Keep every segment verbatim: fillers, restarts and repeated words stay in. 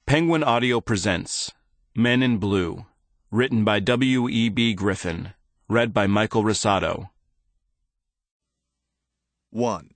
Penguin Audio presents Men in Blue, written by W E B Griffin, read by Michael Rosado. one.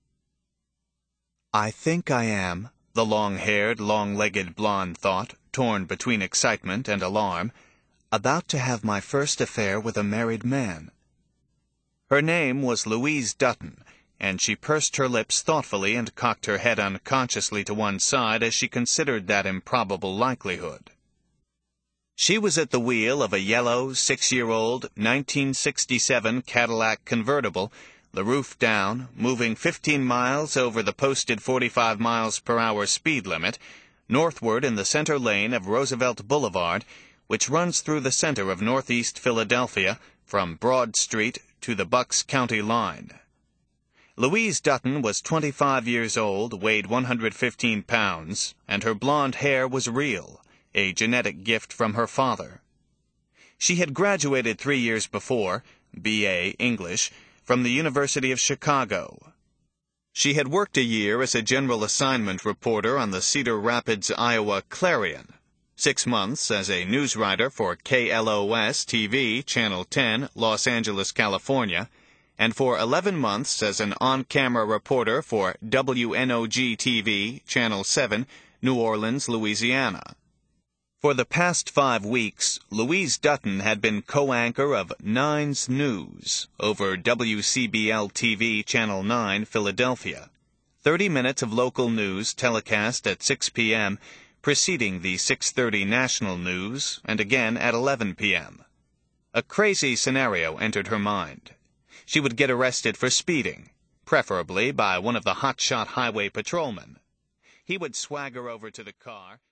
I think I am, the long-haired, long-legged blonde thought, torn between excitement and alarm, about to have my first affair with a married man. Her name was Louise Dutton, and she pursed her lips thoughtfully and cocked her head unconsciously to one side as she considered that improbable likelihood. She was at the wheel of a yellow, six-year-old, nineteen sixty-seven Cadillac convertible, the roof down, moving fifteen miles over the posted forty-five miles per hour speed limit, northward in the center lane of Roosevelt Boulevard, which runs through the center of northeast Philadelphia from Broad Street to the Bucks County line. Louise Dutton was twenty-five years old, weighed one hundred fifteen pounds, and her blonde hair was real, a genetic gift from her father. She had graduated three years before, B A English, from the University of Chicago. She had worked a year as a general assignment reporter on the Cedar Rapids, Iowa Clarion, six months as a news writer for K L O S T V, Channel ten, Los Angeles, California, and for eleven months as an on-camera reporter for W N O G T V, Channel seven, New Orleans, Louisiana. For the past five weeks, Louise Dutton had been co-anchor of Nine's News over W C B L T V, Channel nine, Philadelphia. Thirty minutes of local news telecast at six p.m., preceding the six thirty national news, and again at eleven p.m. A crazy scenario entered her mind. She would get arrested for speeding, preferably by one of the hotshot highway patrolmen. He would swagger over to the car.